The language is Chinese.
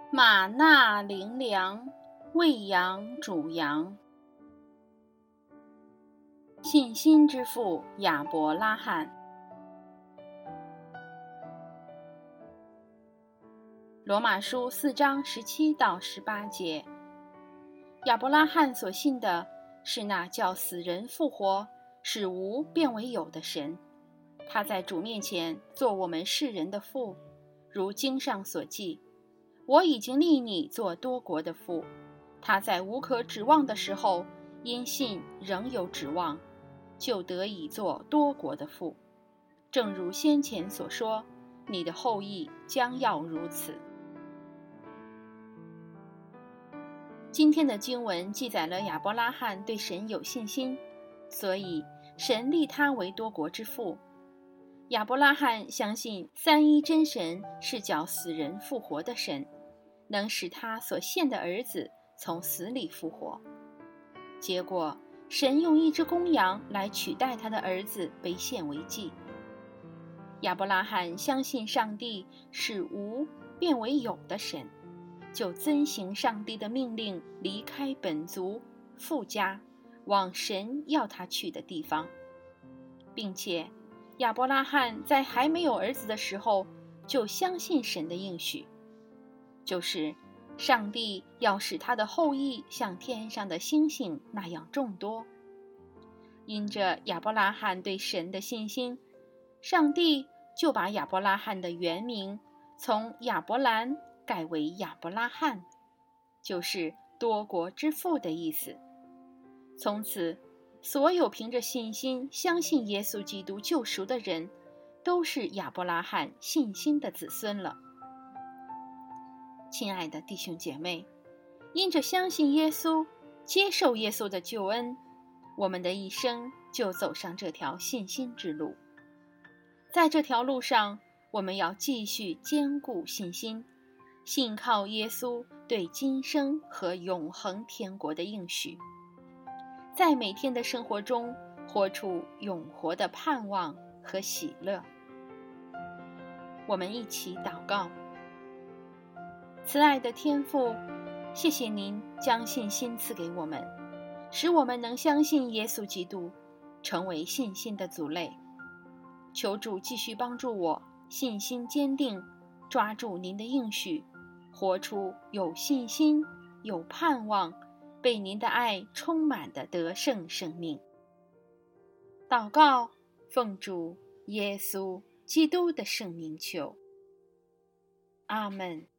玛纳灵粮，喂养主羊。信心之父亚伯拉罕。罗马书4章17到18节，亚伯拉罕所信的是那叫死人复活，使无变为有的神。他在主面前做我们世人的父，如经上所记，我已经立你做多国的父。他在无可指望的时候，因信仍有指望，就得以做多国的父。正如先前所说，你的后裔将要如此。今天的经文记载了亚伯拉罕对神有信心，所以神立他为多国之父。亚伯拉罕相信三一真神是叫死人复活的神，能使他所献的儿子从死里复活。结果神用一只公羊来取代他的儿子被献为祭。亚伯拉罕相信上帝是无变为有的神，就遵行上帝的命令，离开本族父家，往神要他去的地方。并且亚伯拉罕在还没有儿子的时候就相信神的应许，就是上帝要使他的后裔像天上的星星那样众多。因着亚伯拉罕对神的信心，上帝就把亚伯拉罕的原名从亚伯兰改为亚伯拉罕，就是多国之父的意思。从此所有凭着信心相信耶稣基督救赎的人，都是亚伯拉罕信心的子孙了。亲爱的弟兄姐妹，因着相信耶稣，接受耶稣的救恩，我们的一生就走上这条信心之路。在这条路上，我们要继续坚固信心，信靠耶稣对今生和永恒天国的应许，在每天的生活中活出永活的盼望和喜乐。我们一起祷告。慈爱的天父，谢谢您将信心赐给我们，使我们能相信耶稣基督，成为信心的族类。求主继续帮助我信心坚定，抓住您的应许，活出有信心有盼望，被您的爱充满的得胜生命。祷告，奉主耶稣基督的圣名求，阿们。